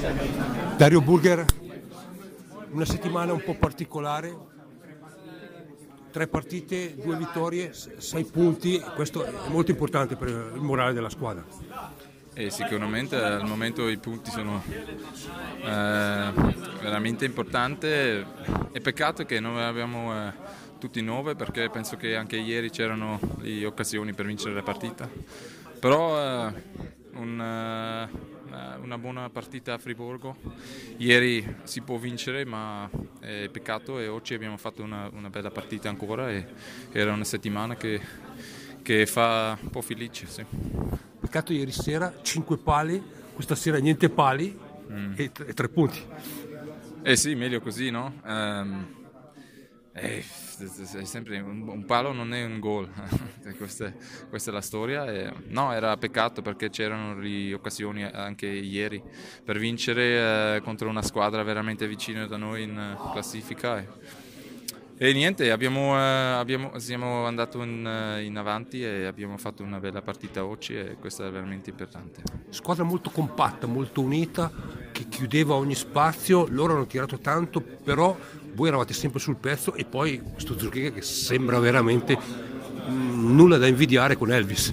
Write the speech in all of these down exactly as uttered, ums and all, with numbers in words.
Dario Burger, una settimana un po' particolare, tre partite, due vittorie, sei punti, questo è molto importante per il morale della squadra. E sicuramente al momento i punti sono eh, veramente importanti. È peccato che non abbiamo eh, tutti nove, perché penso che anche ieri c'erano le occasioni per vincere la partita, però eh, un, eh, una buona partita a Friburgo. Ieri si può vincere, ma è peccato, e oggi abbiamo fatto una, una bella partita ancora, e era una settimana che, che fa un po' felice, sì. Peccato ieri sera, cinque pali, questa sera niente pali mm. e, t- e tre punti. Eh sì, meglio così, no? Um, eh, è sempre un, un palo non è un gol. questa, questa è la storia. E, no, era peccato, perché c'erano le occasioni anche ieri per vincere eh, contro una squadra veramente vicina da noi in uh, classifica. E, E niente, abbiamo, eh, abbiamo, siamo andati in, in avanti e abbiamo fatto una bella partita oggi, e questo è veramente importante. Squadra molto compatta, molto unita, che chiudeva ogni spazio, loro hanno tirato tanto, però voi eravate sempre sul pezzo, e poi questo Zurkigah che sembra veramente mh, nulla da invidiare con Elvis.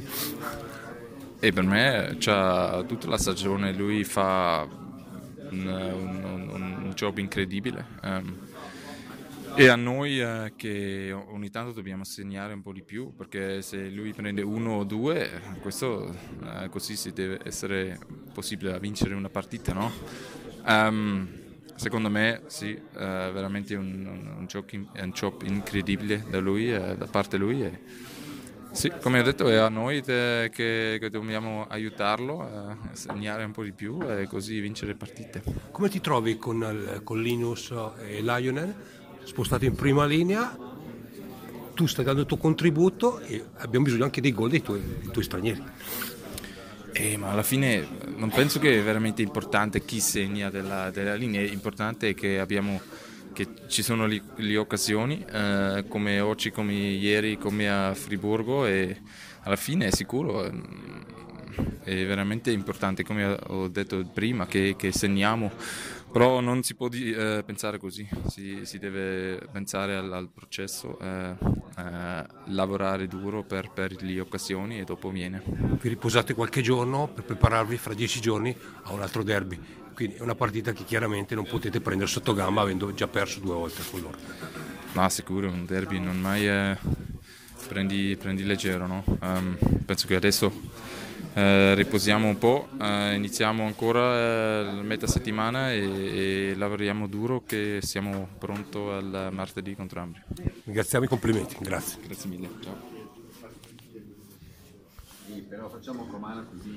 E per me c'ha tutta la stagione, lui fa un, un, un, un job incredibile. Um, E a noi eh, che ogni tanto dobbiamo segnare un po' di più, perché se lui prende uno o due, questo eh, così si deve essere possibile vincere una partita, no? Um, secondo me sì, eh, veramente un, un, un, gioco, un job incredibile da lui, eh, da parte lui. E sì, come ho detto, è a noi te, che, che dobbiamo aiutarlo a segnare un po' di più e così vincere partite. Come ti trovi con, con Linus e Lionel? Spostato in prima linea, tu stai dando il tuo contributo e abbiamo bisogno anche dei gol dei tuoi, dei tuoi stranieri. Eh, ma alla fine non penso che è veramente importante chi segna della, della linea, è importante che abbiamo che ci sono le, le occasioni eh, come oggi, come ieri, come a Friburgo, e alla fine è sicuro è veramente importante, come ho detto prima, che, che segniamo. Però non si può di, eh, pensare così, si, si deve pensare al, al processo, eh, eh, lavorare duro per, per le occasioni, e dopo viene. Vi riposate qualche giorno per prepararvi fra dieci giorni a un altro derby, quindi è una partita che chiaramente non potete prendere sotto gamba avendo già perso due volte con loro. No, sicuro, un derby non mai eh, prendi, prendi leggero, no? Um, penso che adesso Eh, riposiamo un po', eh, iniziamo ancora eh, la metà settimana e, e lavoriamo duro, che siamo pronti al martedì contro Ambri. Ringraziamo, i complimenti, grazie. Grazie mille, ciao. Sì, però facciamo romana così.